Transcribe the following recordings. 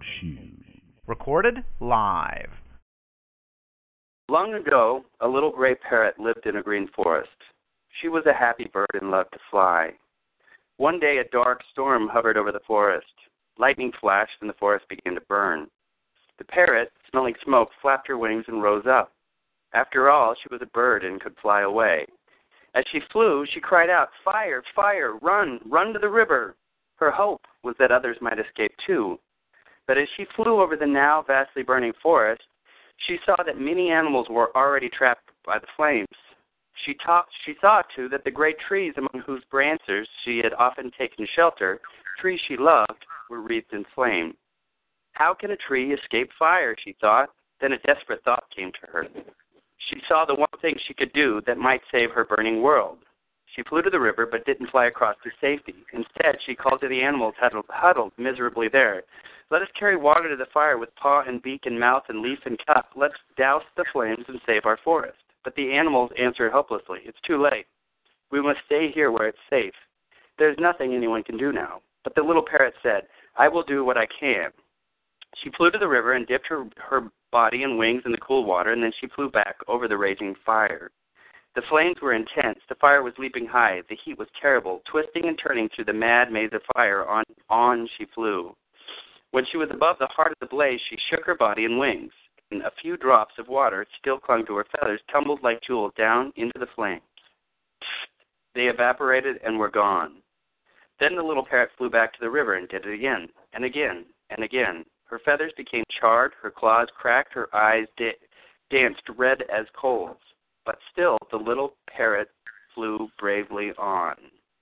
Recorded live. Long ago, a little gray parrot lived in a green forest. She was a happy bird and loved to fly. One day, a dark storm hovered over the forest. Lightning flashed and the forest began to burn. The parrot, smelling smoke, flapped her wings and rose up. After all, she was a bird and could fly away. As she flew, she cried out, "Fire, fire, run, run to the river." Her hope was that others might escape too. But as she flew over the now vastly burning forest, she saw that many animals were already trapped by the flames. She saw, too, that the great trees among whose branches she had often taken shelter, trees she loved, were wreathed in flame. How can a tree escape fire, she thought. Then a desperate thought came to her. She saw the one thing she could do that might save her burning world. She flew to the river but didn't fly across to safety. Instead, she called to the animals huddled miserably there. "Let us carry water to the fire with paw and beak and mouth and leaf and cup. Let's douse the flames and save our forest." But the animals answered hopelessly, "It's too late. We must stay here where it's safe. There's nothing anyone can do now." But the little parrot said, "I will do what I can." She flew to the river and dipped her body and wings in the cool water, and then she flew back over the raging fire. The flames were intense. The fire was leaping high. The heat was terrible. Twisting and turning through the mad maze of fire, on she flew. When she was above the heart of the blaze, she shook her body and wings, and a few drops of water still clung to her feathers, tumbled like jewels down into the flames. They evaporated and were gone. Then the little parrot flew back to the river and did it again, and again, and again. Her feathers became charred, her claws cracked, her eyes danced red as coals. But still, the little parrot flew bravely on.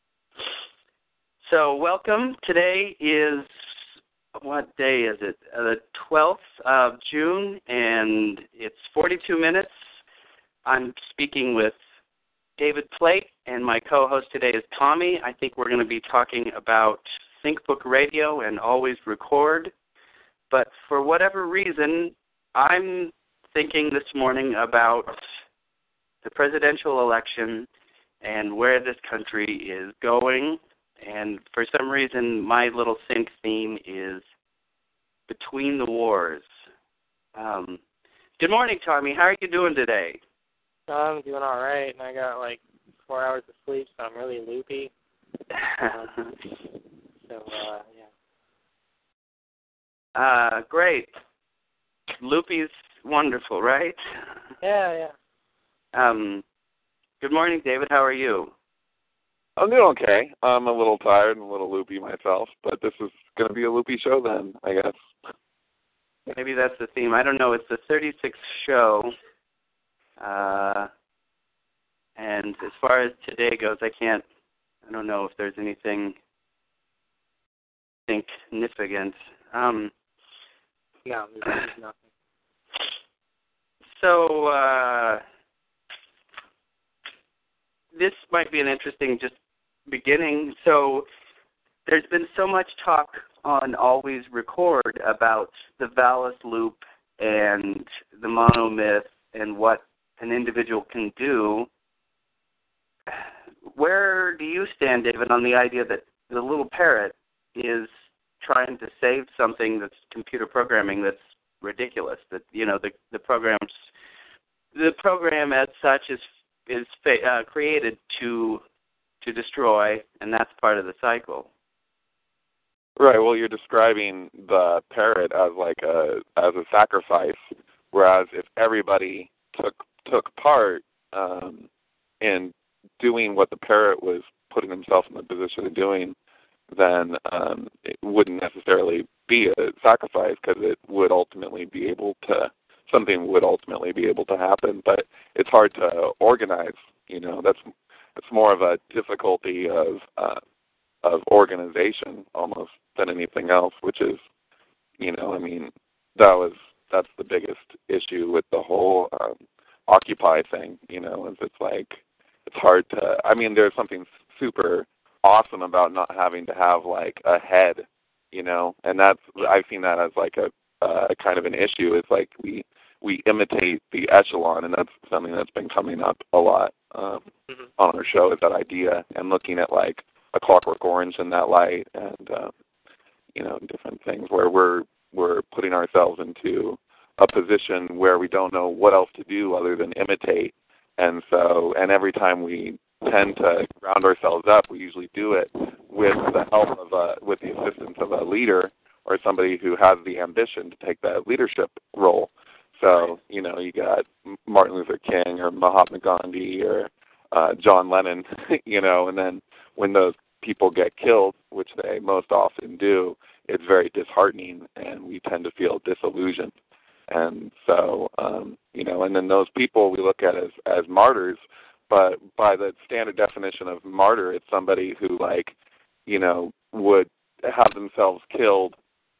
So, welcome. Today is, what day is it? The 12th of June, and it's 42 minutes. I'm speaking with David Plate, and my co-host today is Tommy. I think we're going to be talking about ThinkBook Radio and Always Record. But for whatever reason, I'm thinking this morning about the presidential election and where this country is going. And for some reason, my little sync theme is Between the Wars. Good morning, Tommy. How are you doing today? I'm doing all right, and I got like 4 hours of sleep, so I'm really loopy. Yeah. Great. Loopy's wonderful, right? Yeah. Good morning, David. How are you? I'm doing okay. I'm a little tired and a little loopy myself, but this is going to be a loopy show then, I guess. Maybe that's the theme. I don't know. It's the 36th show. And as far as today goes, I don't know if there's anything significant. No, there's nothing. So, this might be an interesting just beginning. So there's been so much talk on Always Record about the Valis loop and the monomyth and what an individual can do. Where do you stand, David, on the idea that the little parrot is trying to save something that's computer programming that's ridiculous? That, you know, the program as such is created to destroy, and that's part of the cycle. Right. Well, you're describing the parrot as as a sacrifice, whereas if everybody took part in doing what the parrot was putting himself in the position of doing, then it wouldn't necessarily be a sacrifice, because something would ultimately be able to happen. But it's hard to organize. You know, it's more of a difficulty of organization almost than anything else, which is, that's the biggest issue with the whole Occupy thing, is it's hard to, there's something super awesome about not having to have a head, and I've seen that as a kind of an issue. It's we imitate the echelon, and that's something that's been coming up a lot on our show, is that idea, and looking at A Clockwork Orange in that light, and different things where we're we're putting ourselves into a position where we don't know what else to do other than imitate. And every time we tend to round ourselves up, we usually do it with the help of with the assistance of a leader or somebody who has the ambition to take that leadership role. So, you got Martin Luther King or Mahatma Gandhi or John Lennon, and then when those people get killed, which they most often do, it's very disheartening and we tend to feel disillusioned. And so, and then those people we look at as martyrs, but by the standard definition of martyr, it's somebody who, would have themselves killed,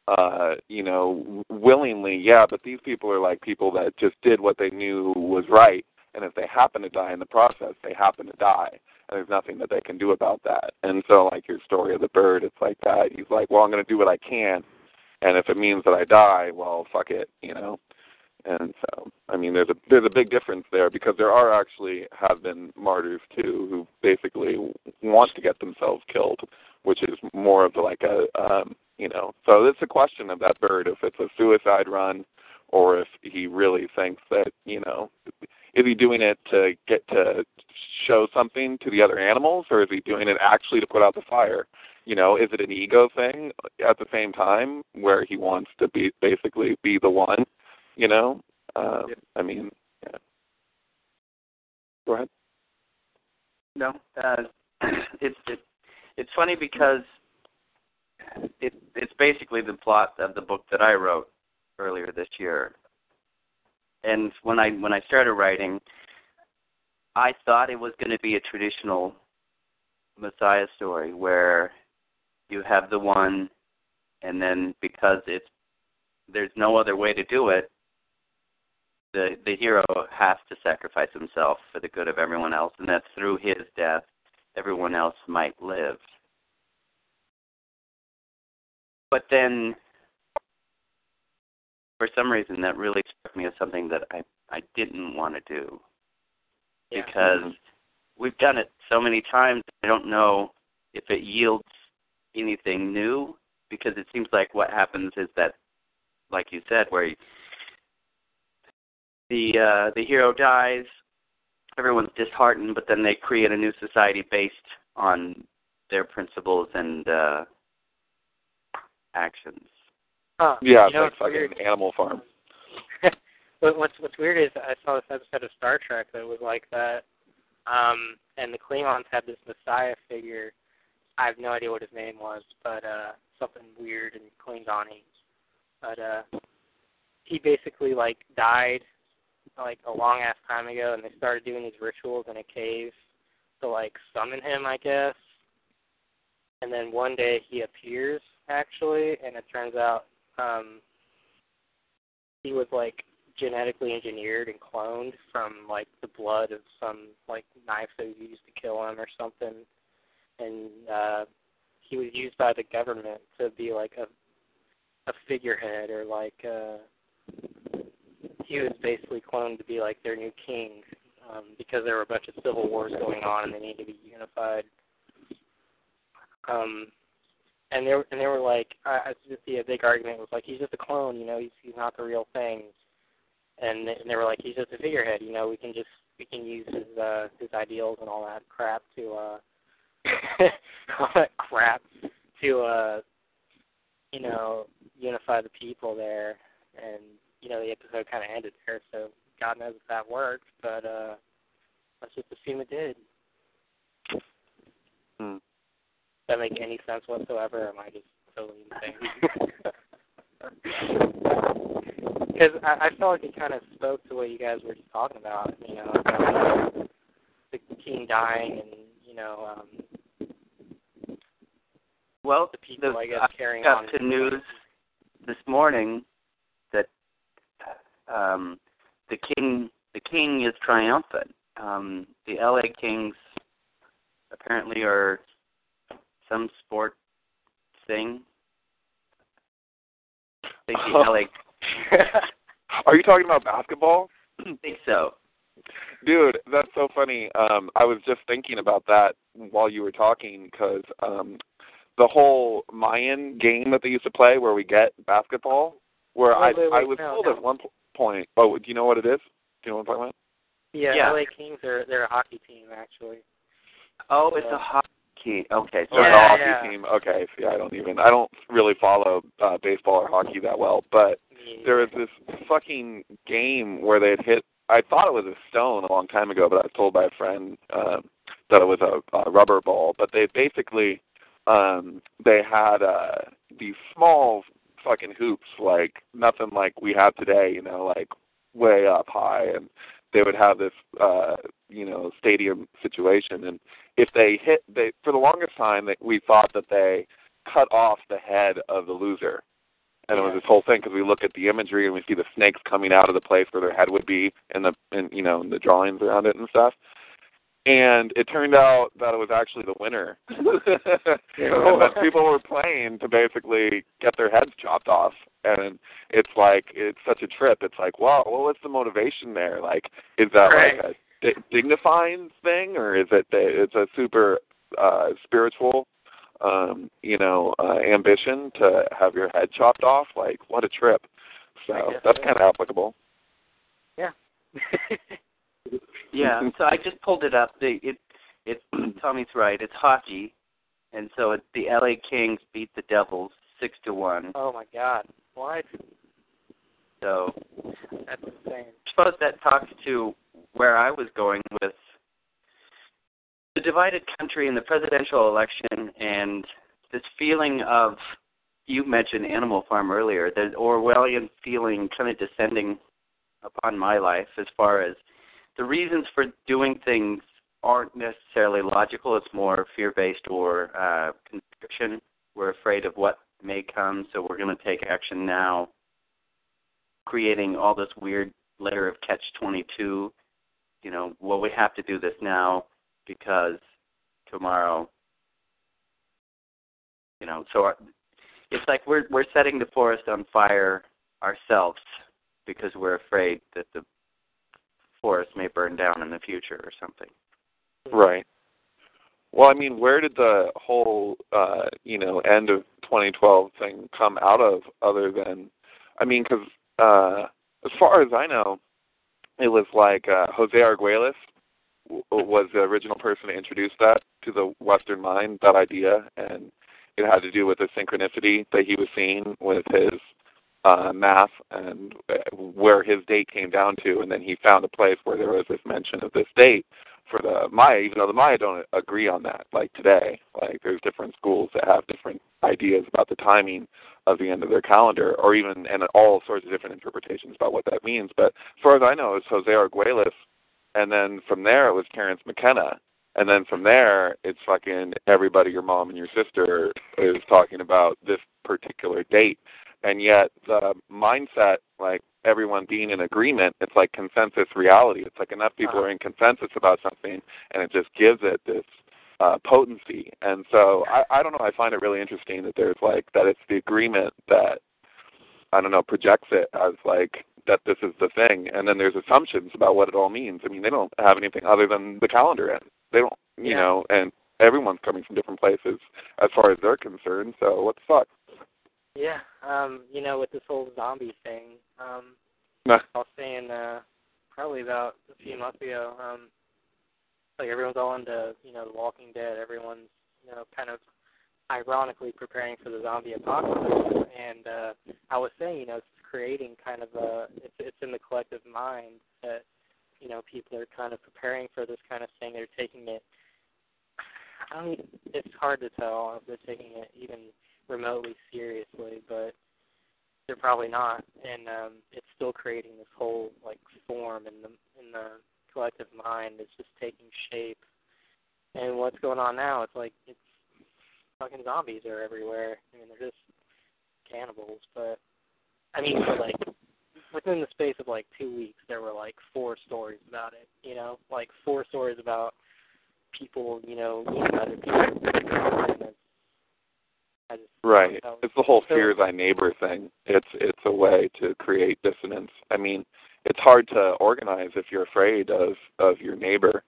willingly, yeah, but these people are like people that just did what they knew was right, and if they happen to die in the process, they happen to die, and there's nothing that they can do about that. And so, like your story of the bird, it's like that. He's like, well, I'm going to do what I can, and if it means that I die, well, fuck it, And so, I mean, there's a big difference there, because there are actually have been martyrs too who basically want to get themselves killed, which is more of so it's a question of that bird, if it's a suicide run or if he really thinks that, is he doing it to get to show something to the other animals, or is he doing it actually to put out the fire? Is it an ego thing at the same time where he wants to basically be the one? I mean, yeah. Go ahead. No, it's funny because it's basically the plot of the book that I wrote earlier this year. And when I started writing, I thought it was going to be a traditional Messiah story where you have the one, and then because there's no other way to do it, the hero has to sacrifice himself for the good of everyone else, and that through his death, everyone else might live. But then, for some reason, that really struck me as something that I didn't want to do. Yeah. Because we've done it so many times, I don't know if it yields anything new, because it seems like what happens is that, like you said, where the hero dies, everyone's disheartened, but then they create a new society based on their principles and actions. Yeah, it's like fucking weird. Animal Farm. What's weird is I saw this episode of Star Trek that was like that, and the Klingons had this Messiah figure. I have no idea what his name was, but something weird and Klingon-y. But he basically died a long ass time ago, and they started doing these rituals in a cave to summon him, I guess. And then one day he appears actually, and it turns out he was genetically engineered and cloned from the blood of some knife that was used to kill him or something, and he was used by the government to be a figurehead, or he was basically cloned to be their new king, because there were a bunch of civil wars going on and they needed to be unified. And they were the big argument was he's just a clone, he's not the real thing. And they were he's just a figurehead, we can use his ideals and all that crap to unify the people there. And the episode kind of ended there, so God knows if that worked, but let's just assume it did. Does that make any sense whatsoever, or am I just totally insane? Because I felt like it kind of spoke to what you guys were just talking about, about the king dying and, well, the people, I guess, carrying on. I got to news this morning that the king is triumphant. The LA Kings apparently are some sport thing. I think the LA. Are you talking about basketball? I think so. Dude, that's so funny. I was just thinking about that while you were talking, because the whole Mayan game that they used to play where we get basketball, where Wait, I was no, told no. at one point. Oh, do you know what it is? Do you know what I'm talking about? Yeah, LA Kings they're a hockey team actually. Oh, it's a hockey. Okay, Oh, sorry. it's a hockey team. Okay, see, I don't really follow baseball or hockey that well, but there was this fucking game where they had hit. I thought it was a stone a long time ago, but I was told by a friend that it was a rubber ball. But they basically they had these small fucking hoops, like nothing like we have today, you know, like way up high, and they would have this stadium situation, and if they for the longest time we thought that they cut off the head of the loser. And it was this whole thing because we look at the imagery and we see the snakes coming out of the place where their head would be in the drawings around it and stuff. And it turned out that it was actually the winner. And that people were playing to basically get their heads chopped off. And it's such a trip. It's like, wow, what was the motivation there? Like, is that like a dignifying thing, or is it it's a super spiritual ambition to have your head chopped off? Like, what a trip. So that's kind of applicable. Yeah. Yeah, so I just pulled it up. Tommy's right. It's hockey, and so the LA Kings beat the Devils 6-1. Oh my God! What? So that's insane. I suppose that talks to where I was going with the divided country and the presidential election, and this feeling of, you mentioned Animal Farm earlier, the Orwellian feeling kind of descending upon my life as far as the reasons for doing things aren't necessarily logical. It's more fear-based or constriction. We're afraid of what may come, so we're going to take action now, creating all this weird layer of catch-22. Well, we have to do this now because tomorrow, so it's like we're setting the forest on fire ourselves because we're afraid that the forest may burn down in the future or something. Right. Well, I mean, where did the whole, end of 2012 thing come out of other than, because as far as I know, it was like Jose Arguelles was the original person to introduce that to the Western mind, that idea, and it had to do with the synchronicity that he was seeing with his math and where his date came down to, and then he found a place where there was this mention of this date for the Maya, even though the Maya don't agree on that, like today. Like, there's different schools that have different ideas about the timing of the end of their calendar, or even, and all sorts of different interpretations about what that means. But as far as I know, it's Jose Arguelles, and then from there it was Terence McKenna, and then from there it's fucking everybody, your mom and your sister, is talking about this particular date. And yet the mindset, like everyone being in agreement, it's like consensus reality. It's like enough people are in consensus about something, and it just gives it this potency. And so I don't know, I find it really interesting that there's like, that it's the agreement that, I don't know, projects it as like, that this is the thing. And then there's assumptions about what it all means. I mean, they don't have anything other than the calendar end. They don't, you know, and everyone's coming from different places as far as they're concerned. So what the fuck? Yeah, with this whole zombie thing, I was saying probably about a few months ago, like everyone's all into, The Walking Dead. Everyone's, kind of ironically preparing for the zombie apocalypse. And I was saying, it's creating kind of it's in the collective mind that, people are kind of preparing for this kind of thing. They're taking it, it's hard to tell if they're taking it even remotely seriously, but they're probably not, and it's still creating this whole like form in the collective mind. It's just taking shape, and what's going on now? It's like it's fucking zombies are everywhere. I mean, they're just cannibals, but I mean, for like within the space of like 2 weeks, there were like 4 stories about it. Like 4 stories about people, eating other people. Right. It's the whole fear thy neighbor thing. It's a way to create dissonance. I mean, it's hard to organize if you're afraid of your neighbor,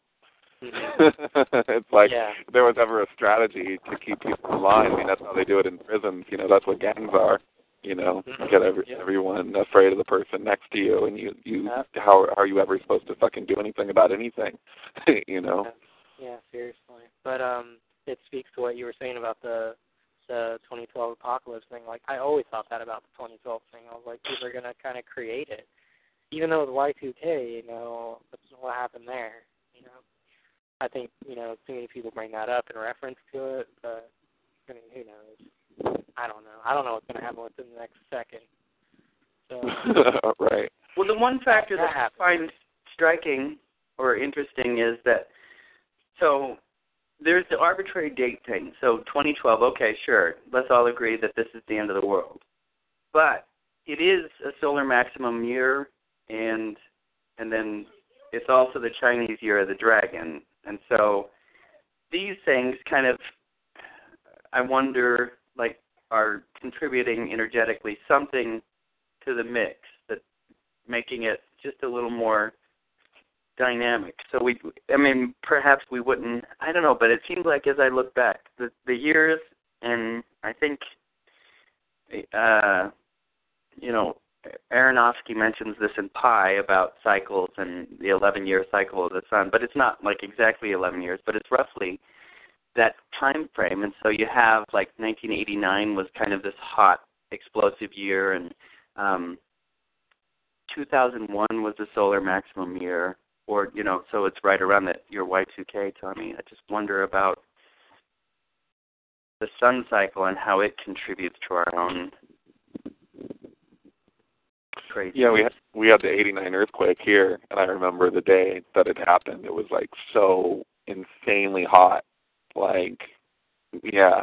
It's like if there was ever a strategy to keep people in line. I mean, that's how they do it in prisons. That's what gangs are. You know, get everyone afraid of the person next to you, and you how are you ever supposed to fucking do anything about anything? You know? Yeah, seriously. But it speaks to what you were saying about the 2012 apocalypse thing. Like, I always thought that about the 2012 thing. I was like, people are gonna kind of create it, even though it was Y2K. You know, that's what happened there. You know, I think too many people bring that up in reference to it, but I mean, who knows? I don't know. I don't know what's going to happen within the next second. So, right. Well, the one factor that I find striking or interesting is that, so there's the arbitrary date thing. So 2012, okay, sure. Let's all agree that this is the end of the world. But it is a solar maximum year, and then it's also the Chinese year of the dragon. And so these things kind of, I wonder, like, are contributing energetically something to the mix that making it just a little more dynamic. So perhaps we wouldn't, I don't know, but it seems like as I look back, the years, and I think, Aronofsky mentions this in Pi about cycles and the 11-year cycle of the sun, but it's not like exactly 11 years, but it's roughly that time frame. And so you have, like, 1989 was kind of this hot, explosive year, and 2001 was the solar maximum year, or, so it's right around that your Y2K, Tommy. I just wonder about the sun cycle and how it contributes to our own crazy. Yeah, we had the 89 earthquake here, and I remember the day that it happened. It was, like, so insanely hot. Like, yeah.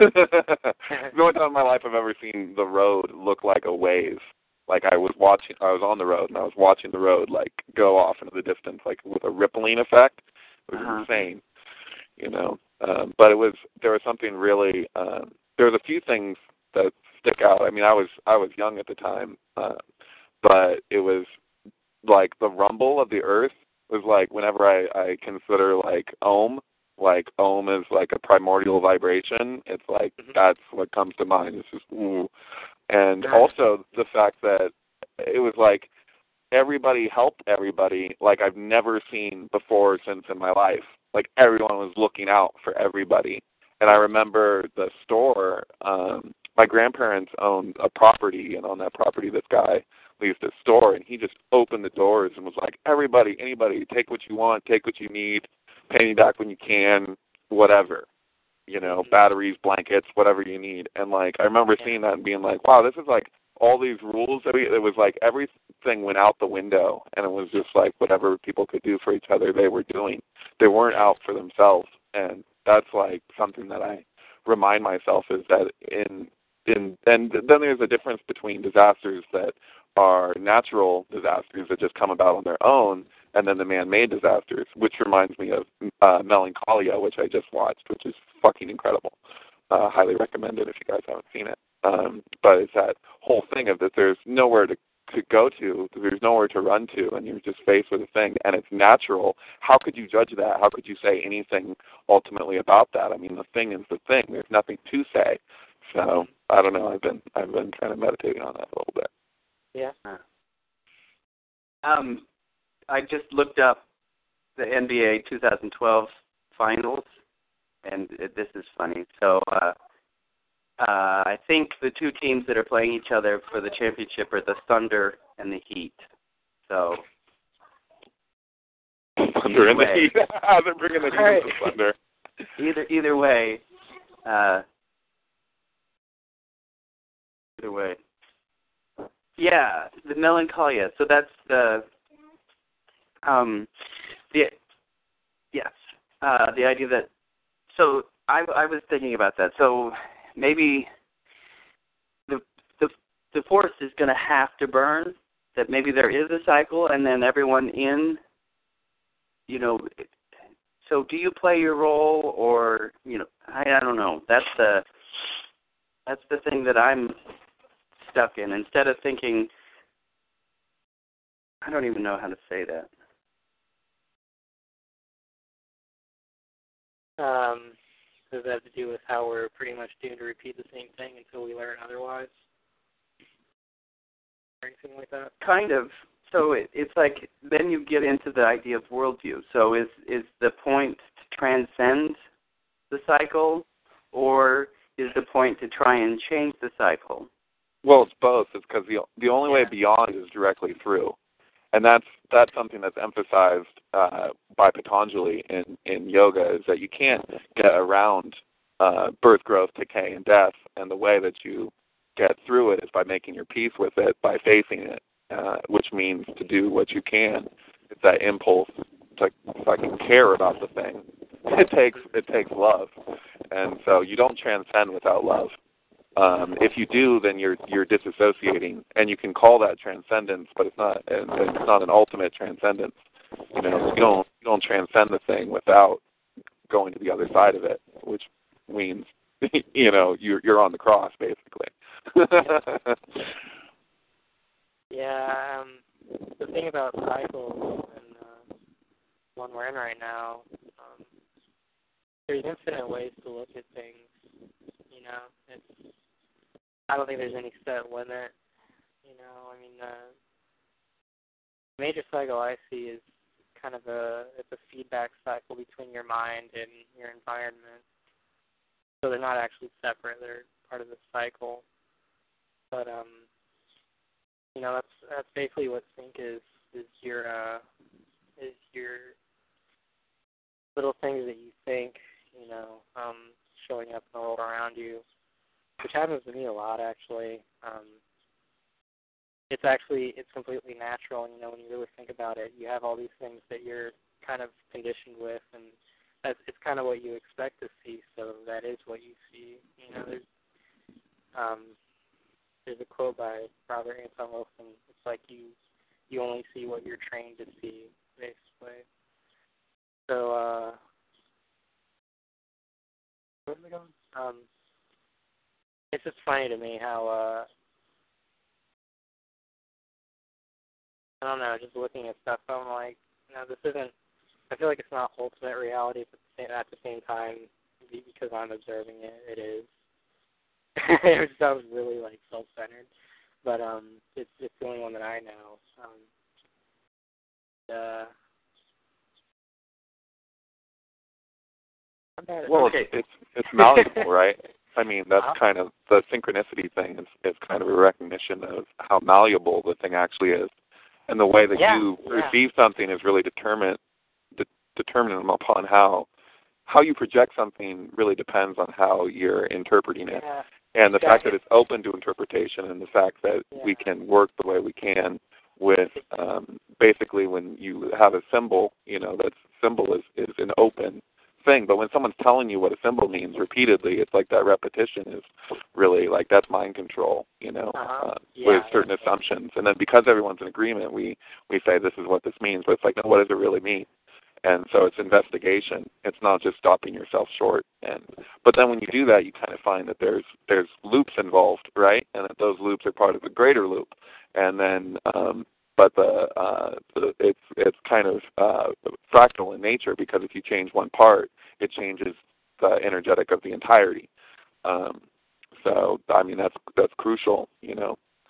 The only time in my life I've ever seen the road look like a wave. Like, I was on the road, and I was watching the road, like, go off into the distance, like, with a rippling effect. It was insane, But there was something really, there was a few things that stick out. I mean, I was young at the time, but it was, like, the rumble of the earth was, like, whenever I consider, like, Ohm is like a primordial vibration. It's like that's what comes to mind. It's just ooh. And also the fact that it was like everybody helped everybody like I've never seen before since in my life. Like everyone was looking out for everybody. And I remember the store, my grandparents owned a property, and on that property this guy leased a store, and he just opened the doors and was like, everybody, anybody, take what you want, take what you need, pay me back when you can, whatever, batteries, blankets, whatever you need. And, like, I remember seeing that and being like, wow, this is, like, all these rules. It was, like, everything went out the window, and it was just, like, whatever people could do for each other, they were doing. They weren't out for themselves, and that's, like, something that I remind myself is that and then there's a difference between disasters that are natural disasters that just come about on their own, and then the man-made disasters, which reminds me of Melancholia, which I just watched, which is fucking incredible. Highly recommend it if you guys haven't seen it. But it's that whole thing of that there's nowhere to go to, there's nowhere to run to, and you're just faced with a thing, and it's natural. How could you judge that? How could you say anything ultimately about that? I mean, the thing is the thing. There's nothing to say. So I don't know. I've been kind of meditating on that a little bit. Yeah. I just looked up the NBA 2012 finals, and this is funny. So I think the two teams that are playing each other for the championship are the Thunder and the Heat. So Thunder and the Heat. They're bringing the Heat to Thunder. Either way. Either way. Yeah, the Melancholia. So that's the idea that. So I was thinking about that. So maybe the forest is going to have to burn. That maybe there is a cycle, and then everyone in. So do you play your role, or I don't know. That's the thing that I'm stuck in. Instead of thinking, I don't even know how to say that. Does that have to do with how we're pretty much doomed to repeat the same thing until we learn otherwise? or anything like that? Kind of. So it's like then you get into the idea of worldview. So is the point to transcend the cycle, or is the point to try and change the cycle? Well, it's both. It's because the only way beyond is directly through, and that's something that's emphasized by Patanjali in yoga, is that you can't get around birth, growth, decay, and death, and the way that you get through it is by making your peace with it, by facing it, which means to do what you can. It's that impulse to fucking care about the thing. It takes love, and so you don't transcend without love. If you do, then you're disassociating, and you can call that transcendence, but it's not an ultimate transcendence. You don't transcend the thing without going to the other side of it, which means you're on the cross basically. Yeah, the thing about cycles and one we're in right now, there's infinite ways to look at things. I don't think there's any set limit. I mean, the major cycle I see is kind of it's a feedback cycle between your mind and your environment. So they're not actually separate; they're part of the cycle. But that's basically what sync is your little things that you think, showing up in the world around you, which happens to me a lot, actually. It's completely natural, and, when you really think about it, you have all these things that you're kind of conditioned with, and it's kind of what you expect to see, so that is what you see. There's a quote by Robert Anton Wilson. It's like you only see what you're trained to see, basically. So, where am I going? It's just funny to me how, I don't know, just looking at stuff, I'm like, this isn't, I feel like it's not ultimate reality, but at the same time, because I'm observing it, it is. It sounds really, self-centered, but it's the only one that I know. Well, it's malleable, right? I mean, that's kind of the synchronicity thing is kind of a recognition of how malleable the thing actually is, and the way that you perceive something is really determinant upon how you project something. Really depends on how you're interpreting it, and the fact that it's open to interpretation, and the fact that we can work the way we can with basically when you have a symbol, that symbol is an open thing. But when someone's telling you what a symbol means repeatedly, it's like that repetition is really that's mind control, with certain assumptions. And then because everyone's in agreement, we say this is what this means, but it's like, no, what does it really mean? And so it's investigation. It's not just stopping yourself short. But then when you do that, you kind of find that there's loops involved, right? And that those loops are part of a greater loop. And then but it's kind of fractal in nature, because if you change one part, it changes the energetic of the entirety. So I mean that's crucial, Yeah.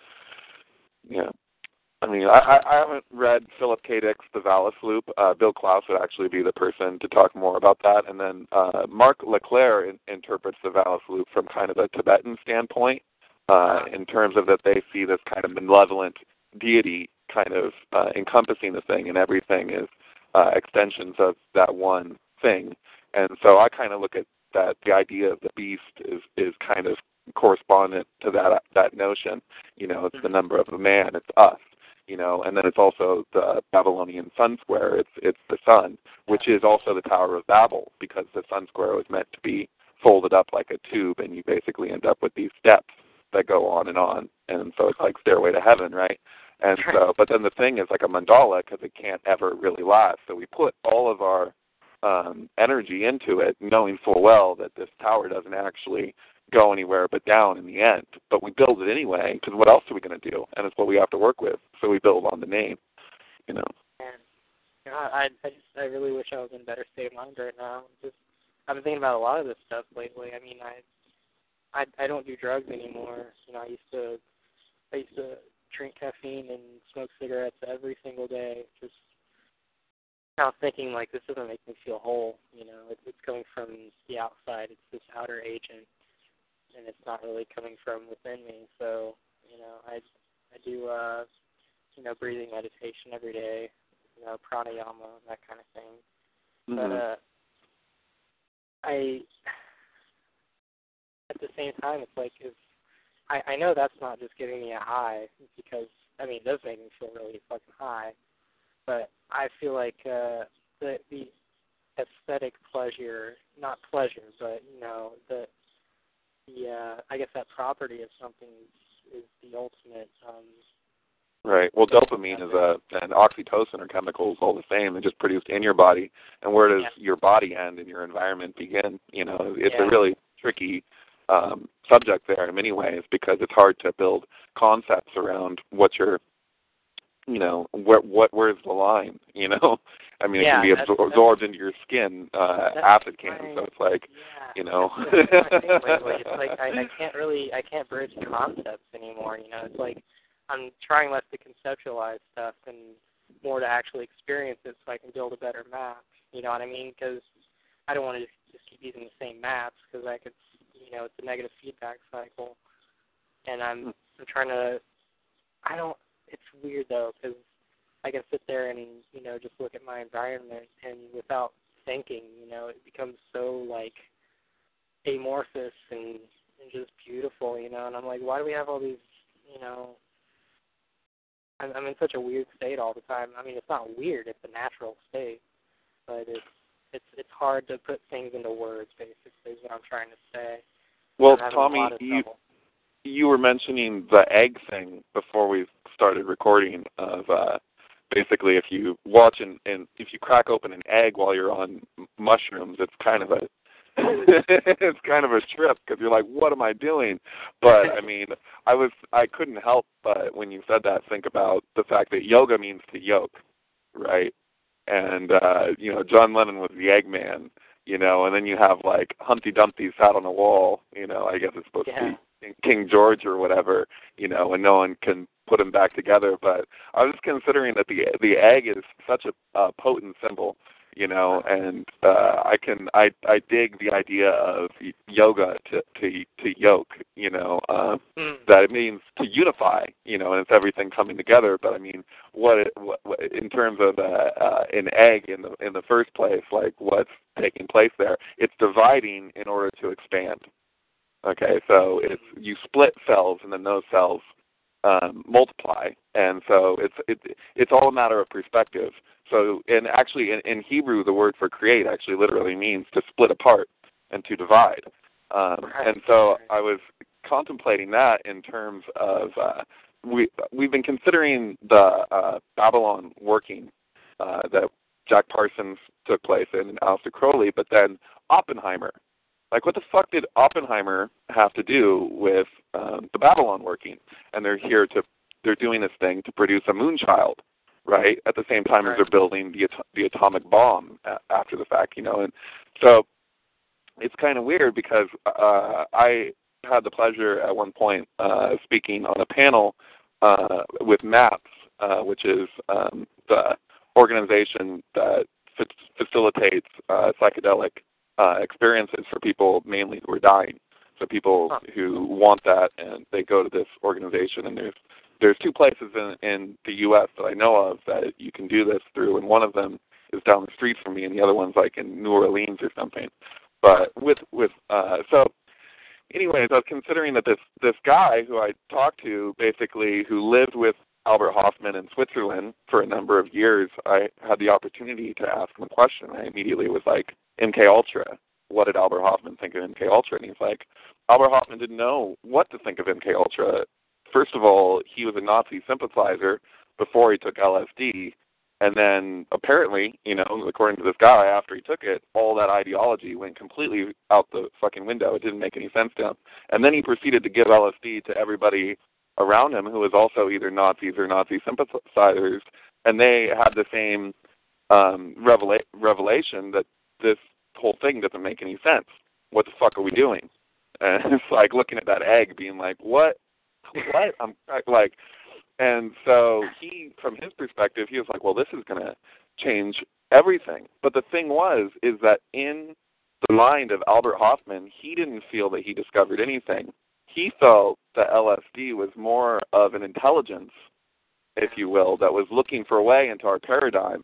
I mean, I haven't read Philip K. Dick's The Valis Loop. Bill Klaus would actually be the person to talk more about that. And then Mark Leclerc interprets the Valis Loop from kind of a Tibetan standpoint, in terms of that they see this kind of malevolent deity kind of encompassing the thing, and everything is extensions of that one thing. And so I kind of look at that the idea of the beast is kind of correspondent to that notion. It's the number of a man, it's us. And then it's also the Babylonian sun square. It's the sun, which is also the Tower of Babel, because the sun square was meant to be folded up like a tube, and you basically end up with these steps that go on. And so it's like Stairway to Heaven, right? And so, but then the thing is like a mandala, because it can't ever really last. So we put all of our energy into it, knowing full well that this tower doesn't actually go anywhere but down in the end. But we build it anyway, because what else are we going to do? And it's what we have to work with. So we build on the name, And, I really wish I was in a better state of mind right now. I've been thinking about a lot of this stuff lately. I mean, I don't do drugs anymore. I used to drink caffeine and smoke cigarettes every single day, just now thinking like this doesn't make me feel whole. It's coming from the outside. It's this outer agent, and it's not really coming from within me. So I do breathing meditation every day, pranayama, that kind of thing. Mm-hmm. But at the same time, it's like I know that's not just giving me a high, because it does make me feel really fucking high. But I feel like the aesthetic pleasure, not pleasure, but the I guess that property of something is the ultimate. Right. Well, dopamine and oxytocin are chemicals all the same. They're just produced in your body. And where does your body end and your environment begin? It's a really tricky subject there in many ways, because it's hard to build concepts around what you're, where's the line, It can be absorbed into your skin, acid can, so it's like, It's like I can't bridge concepts anymore, It's like I'm trying less to conceptualize stuff and more to actually experience it so I can build a better map, you know what I mean? Because I don't want to just keep using the same maps, because I could, it's a negative feedback cycle. And I'm trying to, it's weird though, because I can sit there and, just look at my environment, and without thinking, it becomes so, like, amorphous and just beautiful, and I'm like, why do we have all these, I'm in such a weird state all the time. It's not weird, it's a natural state, but it's hard to put things into words, basically, is what I'm trying to say. Well, Tommy, you were mentioning the egg thing before we started recording, of basically if you watch and if you crack open an egg while you're on mushrooms, it's kind of a it's kind of a trip, because you're like, what am I doing? But I couldn't help but when you said that think about the fact that yoga means to yoke, right? And John Lennon was the Eggman, and then you have like Humpty Dumpty sat on a wall, I guess it's supposed to be King George or whatever, and no one can put them back together. But I was considering that the egg is such a potent symbol, and I dig the idea of yoga to yoke, that it means to unify, and it's everything coming together. But what in terms of an egg in the first place, like what's taking place there? It's dividing in order to expand. Okay, so you split cells, and then those cells multiply, and so it's all a matter of perspective. So, and actually in Hebrew, the word for create actually literally means to split apart and to divide. And so I was contemplating that in terms of we've been considering the Babylon working that Jack Parsons took place in and Aleister Crowley, but then Oppenheimer. Like, what the fuck did Oppenheimer have to do with the Babylon working? And they're doing this thing to produce a moonchild, right? At the same time as they're building the atomic bomb after the fact, And so it's kind of weird, because I had the pleasure at one point speaking on a panel with MAPS, which is the organization that facilitates psychedelic experiences for people mainly who are dying. So people who want that, and they go to this organization, and there's two places in the U.S. that I know of that you can do this through, and one of them is down the street from me, and the other one's like in New Orleans or something. But so anyways, I was considering that this guy who I talked to, basically, who lived with Albert Hofmann in Switzerland for a number of years, I had the opportunity to ask him a question. I immediately was like, MK Ultra, what did Albert Hofmann think of MK Ultra? And he's like, Albert Hofmann didn't know what to think of MK Ultra. First of all, he was a Nazi sympathizer before he took LSD, and then apparently, according to this guy, after he took it, all that ideology went completely out the fucking window. It didn't make any sense to him. And then he proceeded to give LSD to everybody around him who was also either Nazis or Nazi sympathizers, and they had the same revelation that this whole thing doesn't make any sense. What the fuck are we doing? And it's like looking at that egg being like, what? I'm like, And so he, from his perspective, he was like, well, this is going to change everything. But the thing is that in the mind of Albert Hoffman, he didn't feel that he discovered anything. He felt that LSD was more of an intelligence, if you will, that was looking for a way into our paradigm,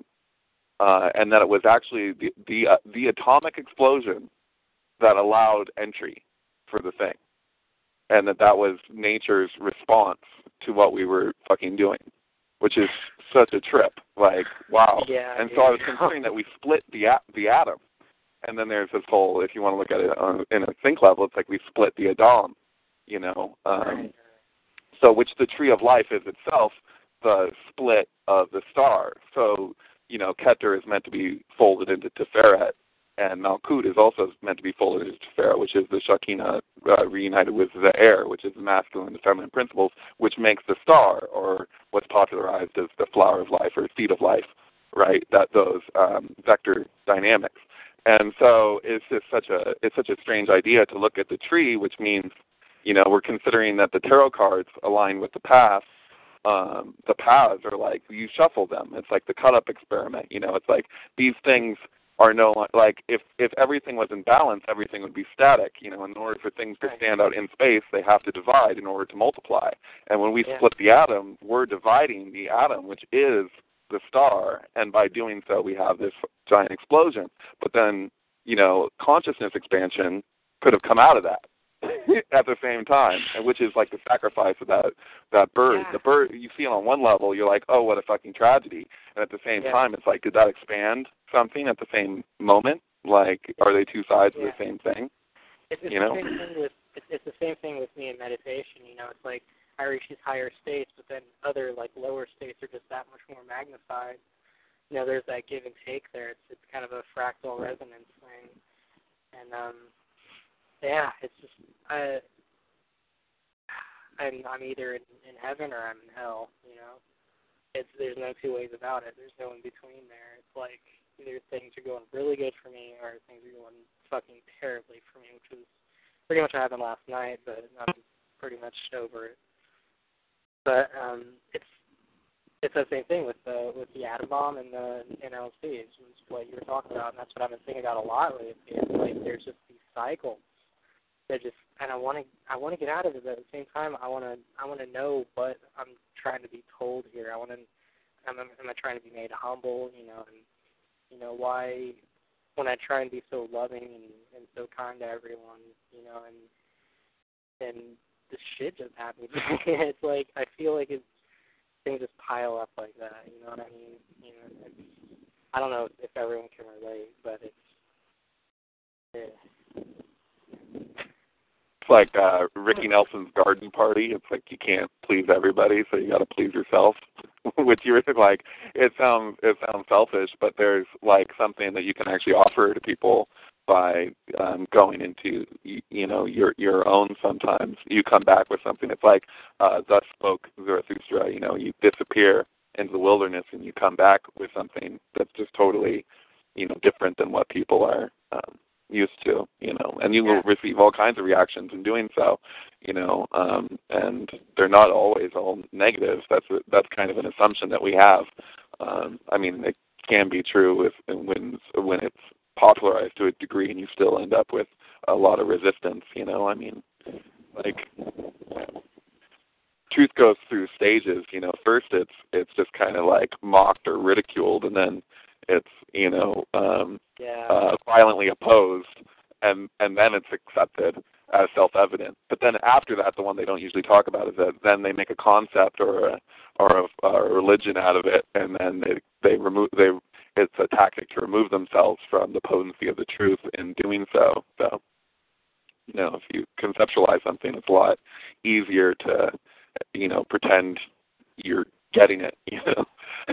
and that it was actually the atomic explosion that allowed entry for the thing, and that was nature's response to what we were fucking doing, which is such a trip. Like, wow. Yeah, and so I was considering that we split the atom, and then there's this whole, if you want to look at it in a think level, it's like we split the Adam, you know. Right. So which the tree of life is itself the split of the star. So, you know, Keter is meant to be folded into Tiferet, and Malkut is also meant to be folded into Tiferet, which is the Shekinah reunited with the air, which is the masculine and the feminine principles, which makes the star, or what's popularized as the flower of life or seed of life, right? That those vector dynamics. And so it's just such a strange idea to look at the tree, which means, you know, we're considering that the tarot cards align with the paths. The paths are like, you shuffle them. It's like the cut-up experiment. You know, it's like these things are no, like if everything was in balance, everything would be static. You know, in order for things to stand out in space, they have to divide in order to multiply. And when we split the atom, we're dividing the atom, which is the star, and by doing so, we have this giant explosion. But then, you know, consciousness expansion could have come out of that at the same time, which is like the sacrifice of that bird. Yeah. The bird, you see it on one level, you're like, oh, what a fucking tragedy. And at the same time, it's like, did that expand something at the same moment? Like, are they two sides of the same thing? It's you know? It's the same thing with me in meditation. You know, it's like I reach these higher states, but then other like lower states are just that much more magnified. You know, there's that give and take there. It's kind of a fractal resonance thing, and it's just I'm either in heaven or I'm in hell. You know, there's no two ways about it. There's no in between there. It's like either things are going really good for me or things are going fucking terribly for me, which was pretty much what happened last night. But I'm pretty much over it. But it's the same thing with the atom bomb and the LSD. It's what you were talking about, and that's what I've been thinking about a lot lately. It's like there's just these cycles that just, and I want to get out of it. But at the same time, I want to know what I'm trying to be told here. Am I trying to be made humble? You know, and you know why when I try and be so loving and so kind to everyone, you know, and this shit just happens. It's like I feel like things just pile up like that. You know what I mean? You know, I don't know if everyone can relate, but it's like Ricky Nelson's garden party. It's like you can't please everybody, so you got to please yourself. Which you're like, it sounds selfish, but there's like something that you can actually offer to people by going into, you know, your own. Sometimes you come back with something. It's like thus spoke Zarathustra. You know, you disappear into the wilderness and you come back with something that's just totally, you know, different than what people are used to. You know, and you will receive all kinds of reactions in doing so. You know, and they're not always all negative. That's kind of an assumption that we have. I mean, it can be true when it's popularized to a degree and you still end up with a lot of resistance, you know. I mean, like, truth goes through stages, you know. First it's just kind of like mocked or ridiculed, and then it's, you know, violently opposed, and then it's accepted as self-evident. But then after that, the one they don't usually talk about is that then they make a concept or a religion out of it, and then it's a tactic to remove themselves from the potency of the truth in doing so. So, you know, if you conceptualize something, it's a lot easier to, you know, pretend you're getting it, you know.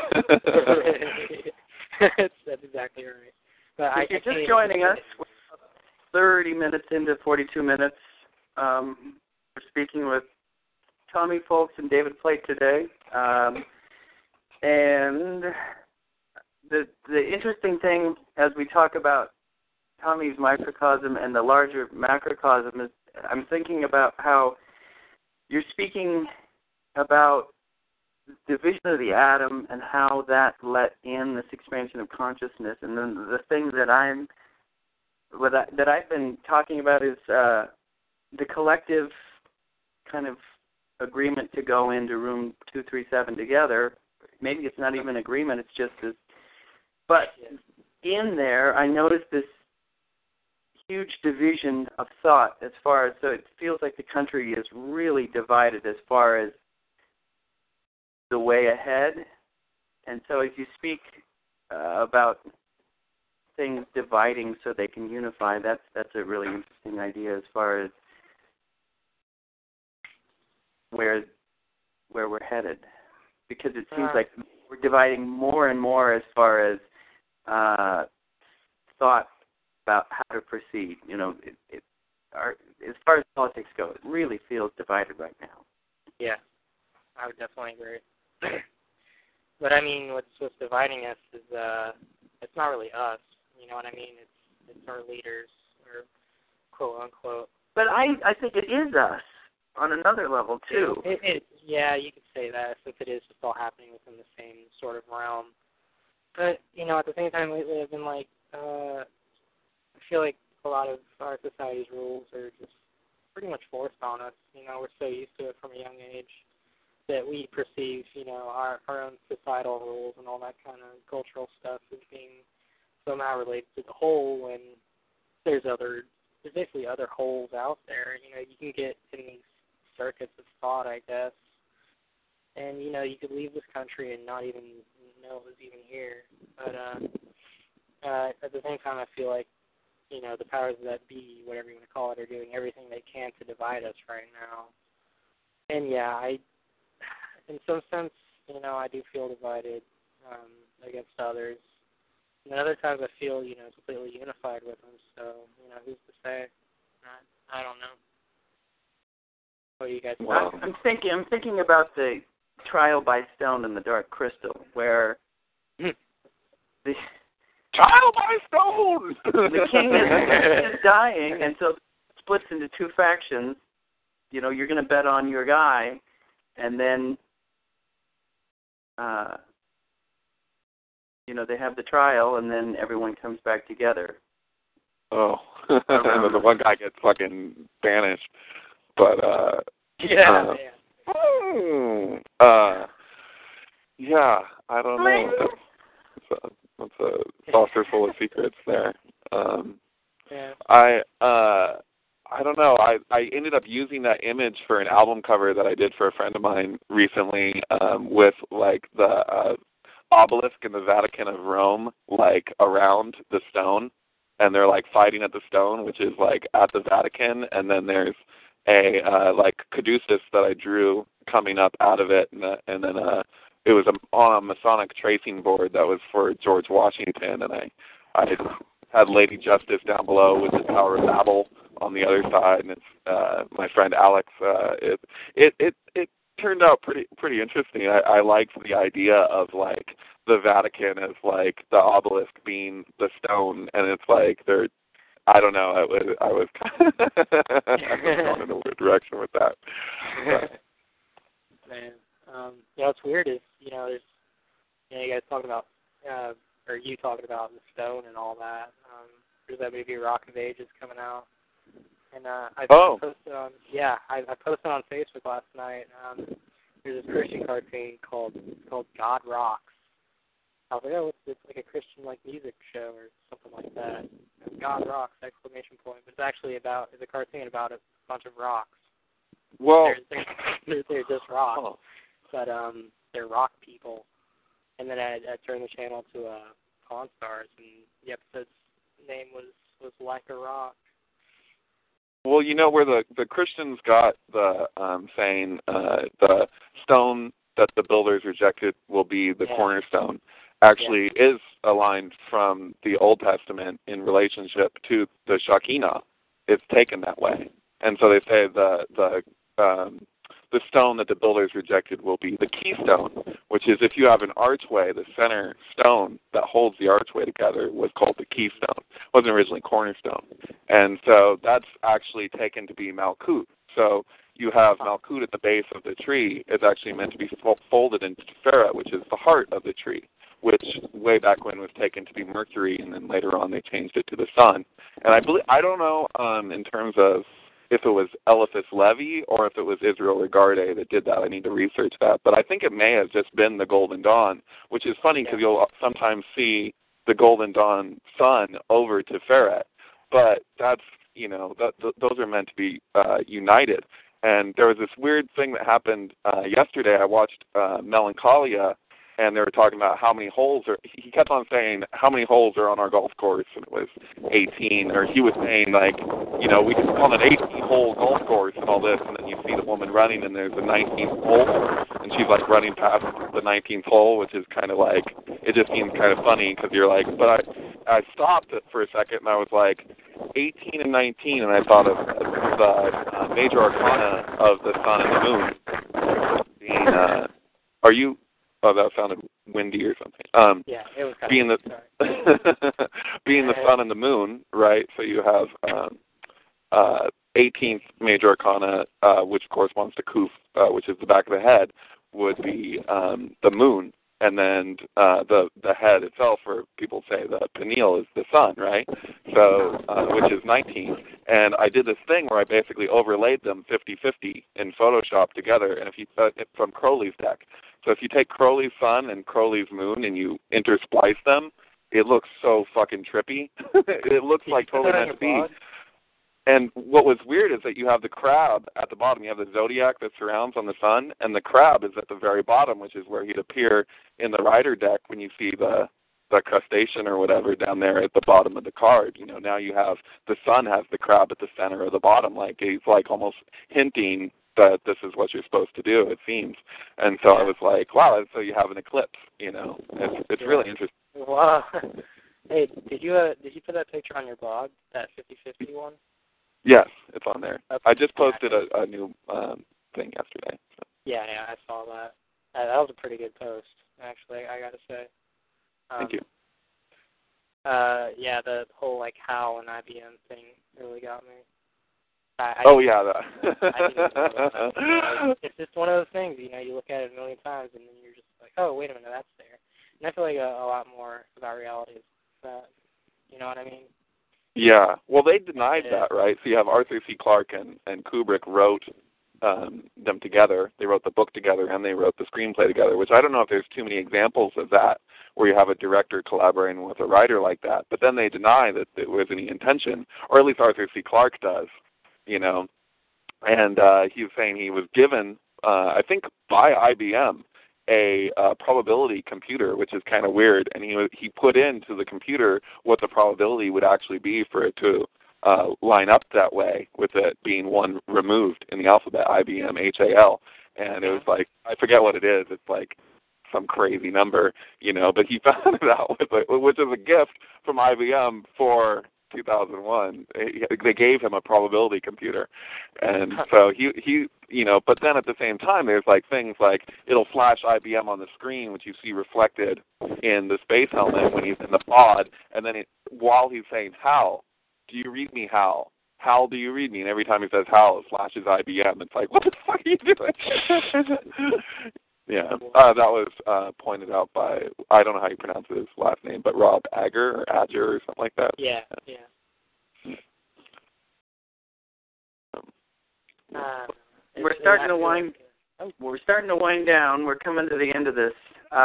That's exactly right. But if you're just joining us, we're 30 minutes into 42 minutes. We're speaking with Tommy Folks and David Plate today. And the interesting thing as we talk about Tommy's microcosm and the larger macrocosm is I'm thinking about how you're speaking about division of the atom and how that let in this expansion of consciousness. And then the thing that I've been talking about is the collective kind of agreement to go into room 237 together. Maybe it's not even agreement, it's just this. But in there, I noticed this huge division of thought as far as, so it feels like the country is really divided as far as the way ahead. And so as you speak about things dividing so they can unify, that's a really interesting idea as far as where we're headed. Because it seems like we're dividing more and more as far as thought about how to proceed. You know, as far as politics go, it really feels divided right now. Yeah, I would definitely agree. But I mean, what's dividing us is it's not really us. You know what I mean? It's our leaders, or quote unquote. But I think it is us on another level too. Yeah, you could say that, since it is just all happening within the same sort of realm. But you know, at the same time, lately I've been like, I feel like a lot of our society's rules are just pretty much forced on us. You know, we're so used to it from a young age that we perceive, you know, our own societal rules and all that kind of cultural stuff as being somehow related to the whole, when there's basically other wholes out there. You know, you can get in these circuits of thought, I guess, and, you know, you could leave this country and not even know it was even here. But at the same time, I feel like, you know, the powers that be, whatever you want to call it, are doing everything they can to divide us right now. And, yeah, in some sense, you know, I do feel divided against others. And other times I feel, you know, completely unified with them. So, you know, who's to say? I don't know. What do you guys think? Well, I'm thinking about the trial by stone and the dark crystal, where the trial by stone. The king is dying, and so it splits into two factions. You know, you're going to bet on your guy, and then you know, they have the trial, and then everyone comes back together. Oh, and then the one guy gets fucking banished. But yeah, I don't know. That's a saucer full of secrets there. I don't know. I ended up using that image for an album cover that I did for a friend of mine recently, with like the obelisk in the Vatican of Rome, like around the stone, and they're like fighting at the stone, which is like at the Vatican, and then there's a like caduceus that I drew coming up out of it, and then it was on a Masonic tracing board that was for George Washington, and I had Lady Justice down below with the Tower of Babel on the other side, and it's my friend Alex. It turned out pretty interesting. I liked the idea of like the Vatican as like the obelisk being the stone, and it's like they're, I don't know, I was kind of going in a weird direction with that. Man, you know, what's weird is, you know, there's, you know, you guys talking about, or you talking about the stone and all that. There's that movie Rock of Ages coming out. And I posted on, I posted on Facebook last night. There's this Christian cartoon called God Rocks. I was like, oh, it's like a Christian like music show or something like that. God Rocks! ! But it's actually it's a cartoon about a bunch of rocks. Well, they're just rocks, but they're rock people. And then I turned the channel to Pawn Stars, and the episode's name was Like a Rock. Well, you know where the Christians got the saying the stone that the builders rejected will be the cornerstone actually is aligned from the Old Testament in relationship to the Shekinah. It's taken that way. And so they say the stone that the builders rejected will be the keystone, which is if you have an archway, the center stone that holds the archway together was called the keystone. It wasn't originally cornerstone. And so that's actually taken to be Malkuth. So you have Malkut at the base of the tree is actually meant to be folded into Tiferet, which is the heart of the tree, which way back when was taken to be Mercury, and then later on they changed it to the sun. And I don't know in terms of if it was Eliphas Levi or if it was Israel Regarde that did that. I need to research that. But I think it may have just been the Golden Dawn, which is funny because you'll sometimes see the Golden Dawn sun over Tiferet. But that's, those are meant to be united. And there was this weird thing that happened yesterday. I watched Melancholia, and they were talking about how many holes he kept on saying, how many holes are on our golf course, and it was 18, or he was saying, we can call it an 18-hole golf course and all this, and then you see the woman running, and there's a 19th hole, and she's, running past the 19th hole, which is kind of it just seems kind of funny, because you're but I stopped it for a second, and I was 18 and 19, and I thought of the major arcana of the sun and the moon being, oh, that sounded windy or something. Yeah, it was kind being of being the sun and the moon, right? So you have 18th major arcana, which corresponds to Kuf, which is the back of the head, would be the moon, and then the head itself, or people say the pineal, is the sun, right? So which is 19. And I did this thing where I basically overlaid them 50-50 in Photoshop together, and if you from Crowley's deck. So if you take Crowley's sun and Crowley's moon and you intersplice them, it looks so fucking trippy. It looks totally meant to be. And what was weird is that you have the crab at the bottom. You have the zodiac that surrounds on the sun, and the crab is at the very bottom, which is where he'd appear in the rider deck when you see the crustacean or whatever down there at the bottom of the card. Now you have the sun has the crab at the center of the bottom. He's almost hinting that this is what you're supposed to do, it seems. And so I was wow, so you have an eclipse, It's really interesting. Wow. Hey, did you put that picture on your blog, that 50-50 one? Yes, it's on there. Okay. I just posted a new thing yesterday. So. Yeah, I saw that. That was a pretty good post, actually, I got to say. Thank you. Yeah, the whole, HAL and IBM thing really got me. It's just one of those things, you look at it a million times and then you're just oh, wait a minute, that's there. And I feel a lot more about reality is that, you know what I mean? Yeah, well, they denied that, right? So you have Arthur C. Clarke and Kubrick wrote them together. They wrote the book together and they wrote the screenplay together, which I don't know if there's too many examples of that where you have a director collaborating with a writer like that. But then they deny that there was any intention, or at least Arthur C. Clarke does. And he was saying he was given, I think by IBM, a probability computer, which is kind of weird, and he put into the computer what the probability would actually be for it to line up that way, with it being one removed in the alphabet, IBM, HAL, and it was I forget what it is, it's some crazy number, but he found it out, which is a gift from IBM for 2001. They gave him a probability computer, and so he but then at the same time there's things it'll flash IBM on the screen, which you see reflected in the space helmet when he's in the pod, and then while he's saying Hal, do you read me, Hal? Hal, do you read me? And every time he says Hal, it flashes IBM. It's what the fuck are you doing? Yeah, that was pointed out by, I don't know how you pronounce his last name, but Rob Agger or Adger or something like that. Yeah. We're starting to wind down. We're coming to the end of this.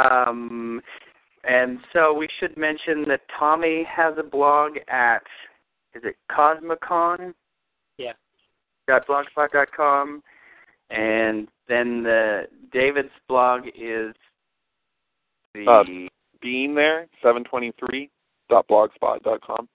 And so we should mention that Tommy has a blog at, is it Cosmicon? Yeah. .blogspot.com. And then David's blog is being there, 723.blogspot.com.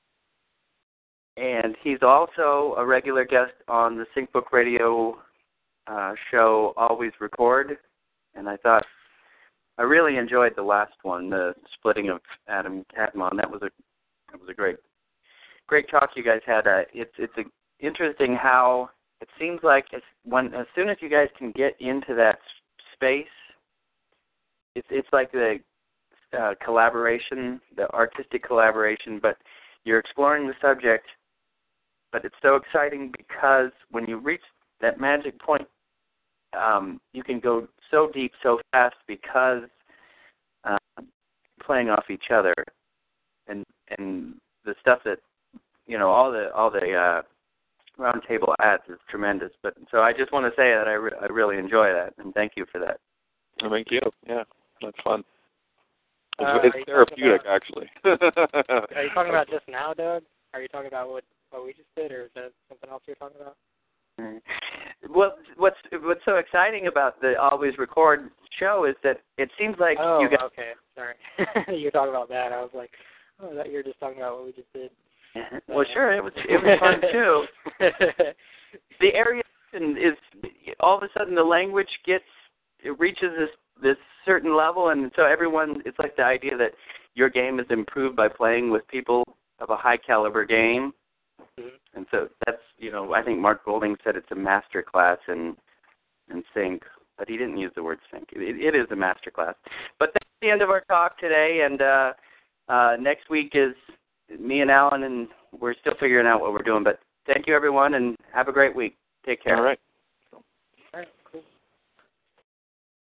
And he's also a regular guest on the SyncBook Radio show, Always Record. And I really enjoyed the last one, the splitting of Adam Catmull. That was a great talk you guys had. It's interesting how it seems like as soon as you guys can get into that space, it's like the collaboration, the artistic collaboration, but you're exploring the subject, but it's so exciting because when you reach that magic point, you can go so deep so fast because playing off each other, and the stuff that all the round table adds is tremendous. But so I just want to say that I really enjoy that, and thank you for that. Well, thank you. Yeah, that's fun. It's therapeutic, actually. Are you talking about just now, Doug? Are you talking about what we just did, or is that something else you're talking about? Well, what's so exciting about the Always Record show is that it seems like you guys... okay, sorry. You're talking about that. I was like, I thought you were just talking about what we just did. Well, sure, it was fun too. The area is all of a sudden the language reaches this certain level, and so everyone, it's like the idea that your game is improved by playing with people of a high caliber game. Mm-hmm. And so that's, I think Mark Golding said it's a master class in sync, but he didn't use the word sync. It is a master class. But that's the end of our talk today, and next week is me and Alan, and we're still figuring out what we're doing. But thank you, everyone, and have a great week. Take care. All right.